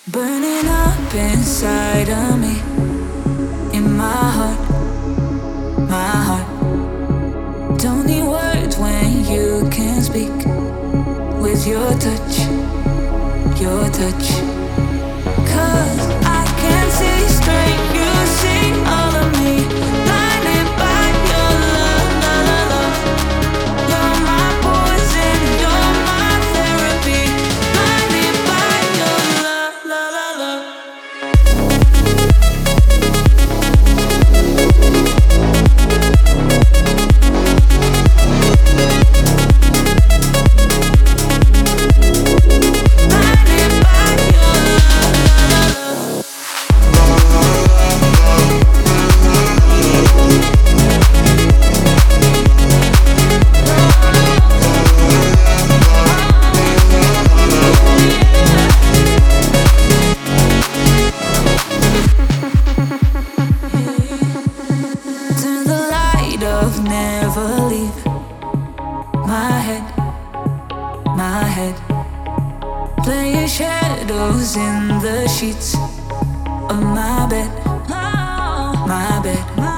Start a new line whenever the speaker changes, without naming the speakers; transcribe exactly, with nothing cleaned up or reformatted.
Burning up inside of me, in my heart, my heart. Don't need words when you can speak. With your touch, your touch. 'Cause I can see straight, you see all of me. Blinded by your love, love, love. You're my poison, you're my therapy. Blinded by your love, love, love. Never leave my head, my head. Playing shadows in the sheets of my bed, my bed.